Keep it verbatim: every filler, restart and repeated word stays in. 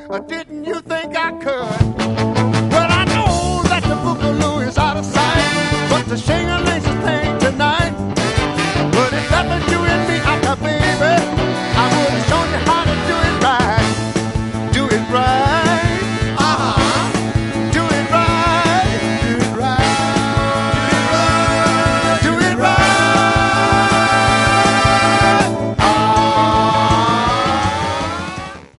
Or didn't you think I could? Well, I know that the Boogaloo is out of sight.